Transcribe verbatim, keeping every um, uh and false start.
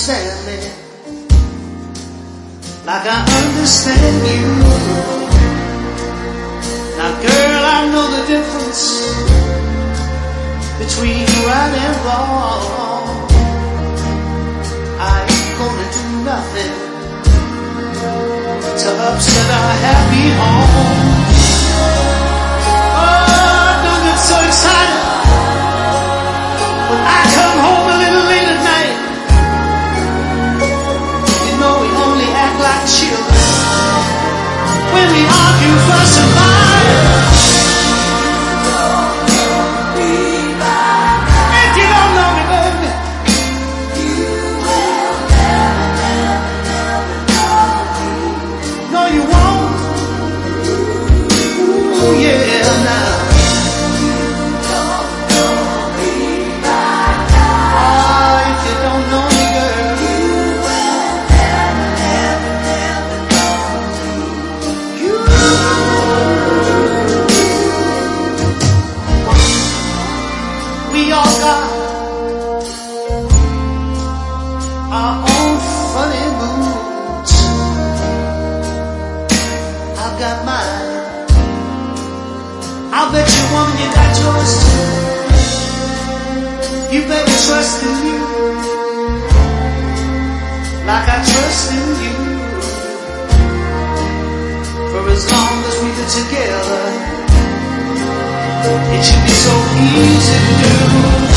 understand me like I understand you. Now girl, I know the difference between right and wrong. I ain't gonna do nothing to upset our happy home. Oh, don't get so excited when I come home a little late at night. You know we only act like children when we argue, fuss and fight. If you don't know me, baby, you will never, never, never know me. No, you won't. Ooh, yeah, now. You don't know me right now. Oh, if you don't know me, girl, you will never, never, never know me. You. We all got our own funny moods. I've got mine. I'll bet you, woman, you got yours too. You better trust in you like I trust in you. For as long as we are together, it should be so easy to do.